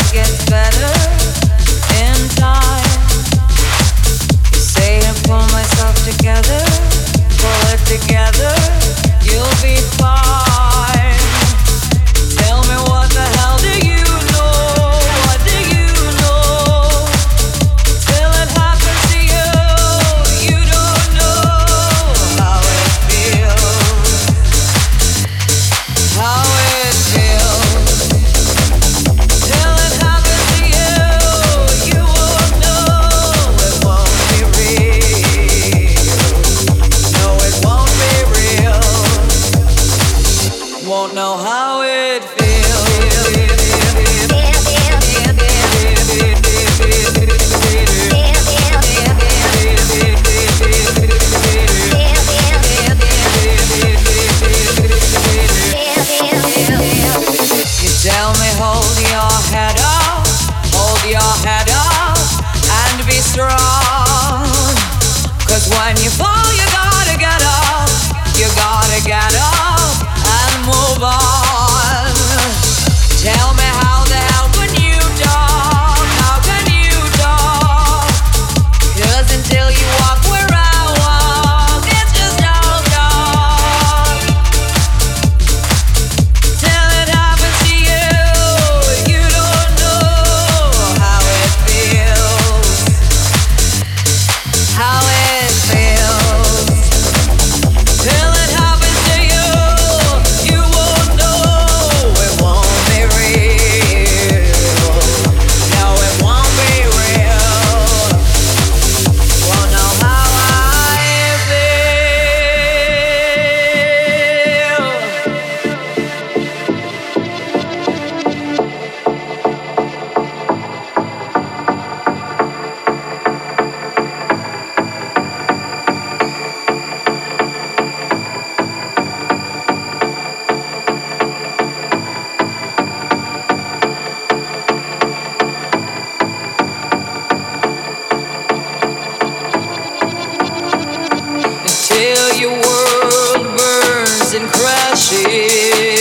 gets better in time. You say I pull myself together, pull it together, you'll be fine. Tell me what the hell do you know? What do you know? Till it happens to you, you don't know how it feels. How it feels. Till it happens to you, you won't know. It won't be real. No, it won't be real. Won't know how it feels. You tell me hold your head up, hold your head up and be strong. 'Cause when you fall you gotta get up, you gotta get up and move on. Tell me how the hell can you talk, how can you talk? 'Cause until you walk where I walk, it's just all talk. Till it happens to you, you don't know how it feels. How it feels. Till it happens to you, you won't know. It won't be real. No, it won't be real. Won't know how I feel. Until your world burns and crashes.